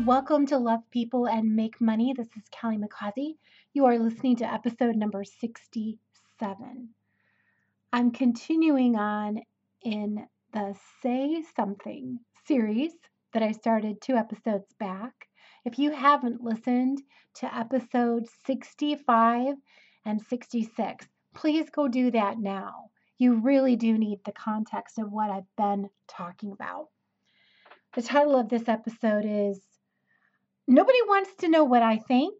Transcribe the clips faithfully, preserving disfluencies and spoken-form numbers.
Welcome to Love People and Make Money. This is Callie McCausey. You are listening to episode number sixty-seven. I'm continuing on in the Say Something series that I started two episodes back. If you haven't listened to episode sixty-five and sixty-six, please go do that now. You really do need the context of what I've been talking about. The title of this episode is Nobody Wants to Know What I Think.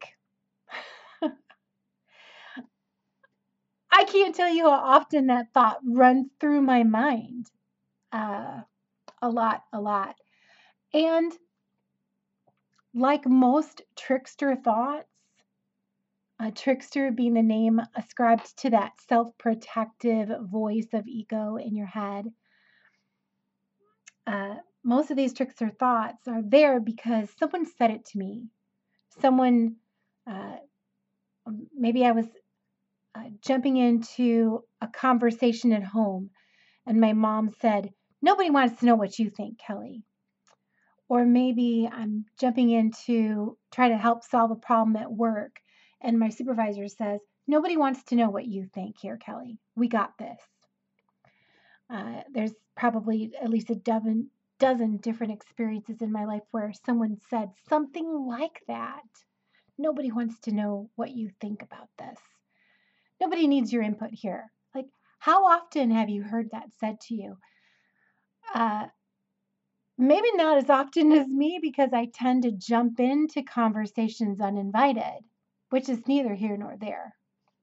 I can't tell you how often that thought runs through my mind. Uh, a lot, a lot. And like most trickster thoughts, a trickster being the name ascribed to that self-protective voice of ego in your head, uh, most of these trickster thoughts are there because someone said it to me. Someone, uh, maybe I was uh, jumping into a conversation at home, and my mom said, "Nobody wants to know what you think, Kelly." Or maybe I'm jumping in to try to help solve a problem at work, and my supervisor says, "Nobody wants to know what you think here, Kelly. We got this." Uh, there's probably at least a dozen, dozen different experiences in my life where someone said something like that. Nobody wants to know what you think about this. Nobody needs your input here. Like, how often have you heard that said to you? Uh, maybe not as often as me because I tend to jump into conversations uninvited, which is neither here nor there.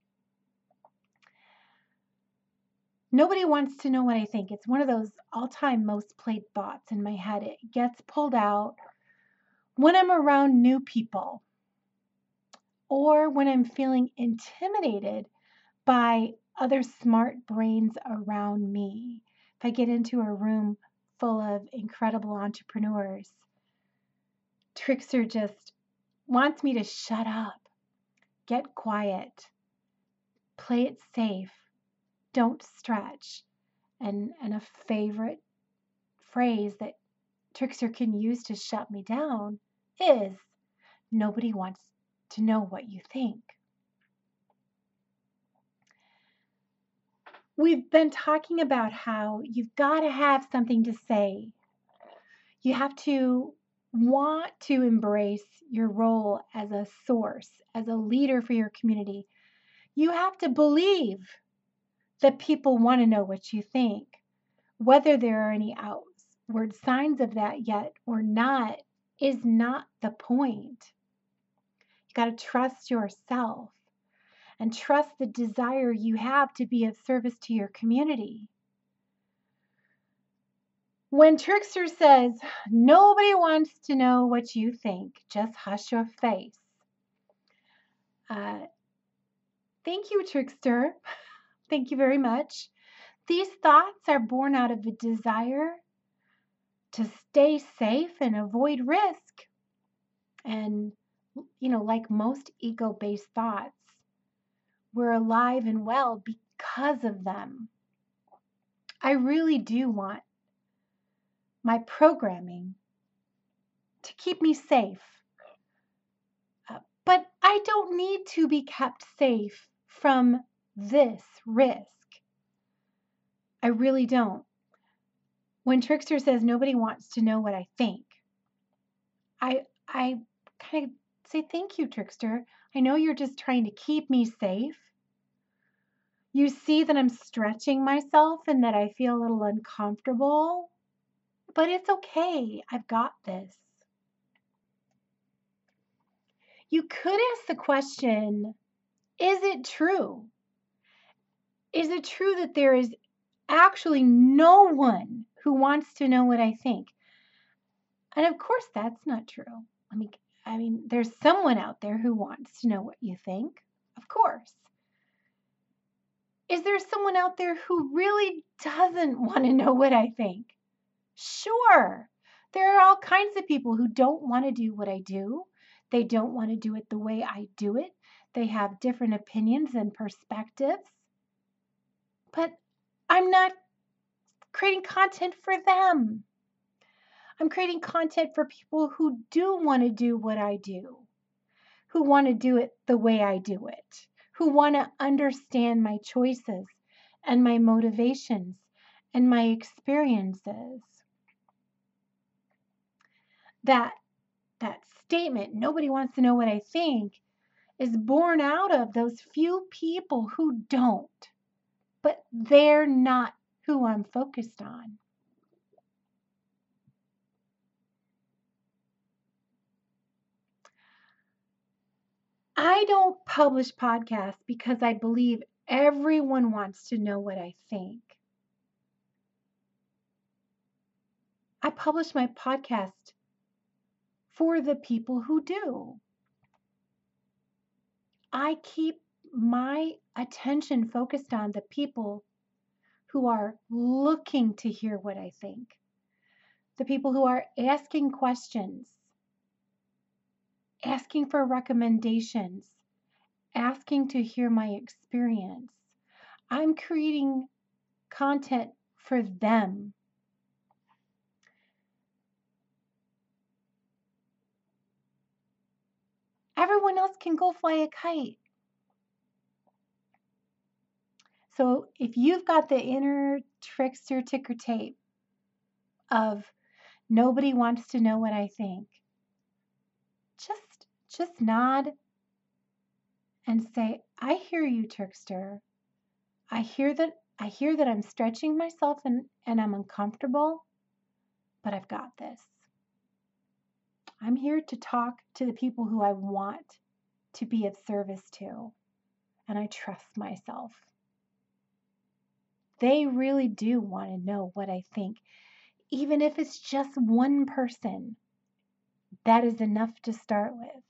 Nobody wants to know what I think. It's one of those all-time most played thoughts in my head. It gets pulled out when I'm around new people or when I'm feeling intimidated by other smart brains around me. If I get into a room full of incredible entrepreneurs, Trickster just wants me to shut up, get quiet, play it safe, don't stretch. And, and a favorite phrase that Trickster can use to shut me down is, "Nobody wants to know what you think." We've been talking about how you've got to have something to say. You have to want to embrace your role as a source, as a leader for your community. You have to believe that people want to know what you think. Whether there are any outward signs of that yet or not is not the point. You got to trust yourself and trust the desire you have to be of service to your community. When Trickster says, "Nobody wants to know what you think, just hush your face." Uh, thank you, Trickster. Thank you very much. These thoughts are born out of a desire to stay safe and avoid risk. And, you know, like most ego-based thoughts, we're alive and well because of them. I really do want my programming to keep me safe. Uh, but I don't need to be kept safe from this risk. I really don't. When Trickster says nobody wants to know what I think, I I kind of say, "Thank you, Trickster. I know you're just trying to keep me safe. You see that I'm stretching myself and that I feel a little uncomfortable, but it's okay. I've got this." You could ask the question, is it true? Is it true that there is actually no one who wants to know what I think? And of course, that's not true. I mean, I mean, there's someone out there who wants to know what you think, of course. Is there someone out there who really doesn't want to know what I think? Sure. There are all kinds of people who don't want to do what I do. They don't want to do it the way I do it. They have different opinions and perspectives. But I'm not creating content for them. I'm creating content for people who do want to do what I do, who want to do it the way I do it, who want to understand my choices and my motivations and my experiences. That that statement, nobody wants to know what I think, is born out of those few people who don't, but they're not who I'm focused on. I don't publish podcasts because I believe everyone wants to know what I think. I publish my podcast for the people who do. I keep my attention focused on the people who are looking to hear what I think, the people who are asking questions, asking for recommendations, asking to hear my experience. I'm creating content for them. Everyone else can go fly a kite. So if you've got the inner trickster ticker tape of nobody wants to know what I think, just just nod and say, I hear you, trickster. I hear that I hear that I'm stretching myself and, and I'm uncomfortable, but I've got this. I'm here to talk to the people who I want to be of service to, and I trust myself. They really do want to know what I think. Even if it's just one person, that is enough to start with.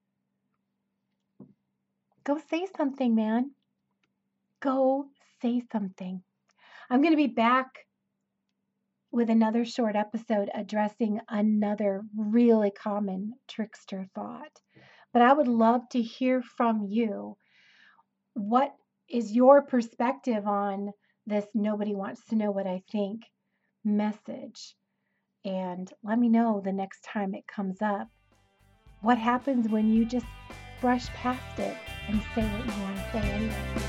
Go say something, man. Go say something. I'm going to be back with another short episode addressing another really common trickster thought. But I would love to hear from you. What is your perspective on this nobody wants to know what I think message? And let me know the next time it comes up. What happens when you just brush past it and say what you want to say anyway?